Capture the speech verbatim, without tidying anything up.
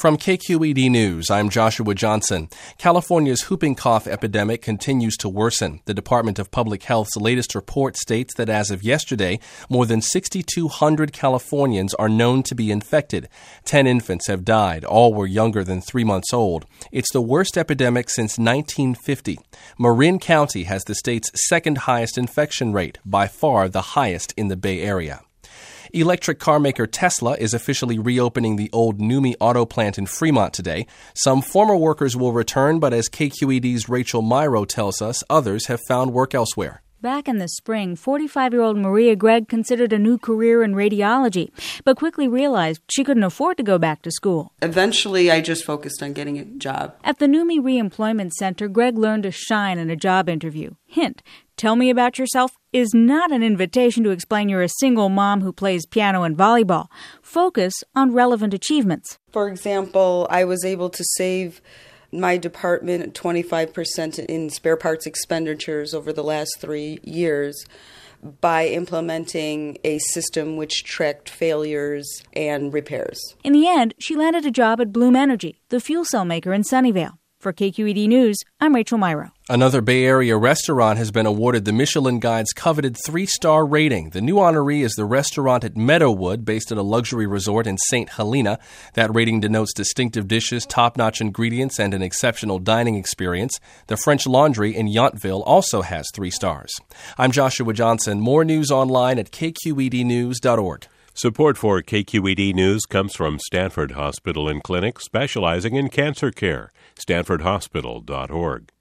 From K Q E D News, I'm Joshua Johnson. California's whooping cough epidemic continues to worsen. The Department of Public Health's latest report states that as of yesterday, more than six thousand two hundred Californians are known to be infected. Ten infants have died. All were younger than three months old. It's the worst epidemic since nineteen fifty. Marin County has the state's second highest infection rate, by far the highest in the Bay Area. Electric car maker Tesla is officially reopening the old NUMMI auto plant in Fremont today. Some former workers will return, but as K Q E D's Rachel Myrow tells us, others have found work elsewhere. Back in the spring, forty-five-year-old Maria Gregg considered a new career in radiology, but quickly realized she couldn't afford to go back to school. Eventually, I just focused on getting a job. At the NUMMI Reemployment Center, Gregg learned to shine in a job interview. Hint, tell me about yourself is not an invitation to explain you're a single mom who plays piano and volleyball. Focus on relevant achievements. For example, I was able to save my department twenty-five percent in spare parts expenditures over the last three years by implementing a system which tracked failures and repairs. In the end, she landed a job at Bloom Energy, the fuel cell maker in Sunnyvale. For K Q E D News, I'm Rachel Myrow. Another Bay Area restaurant has been awarded the Michelin Guide's coveted three-star rating. The new honoree is the restaurant at Meadowood, based at a luxury resort in Saint Helena. That rating denotes distinctive dishes, top-notch ingredients, and an exceptional dining experience. The French Laundry in Yountville also has three stars. I'm Joshua Johnson. More news online at k q e d news dot org. Support for K Q E D News comes from Stanford Hospital and Clinic, specializing in cancer care. stanford hospital dot org.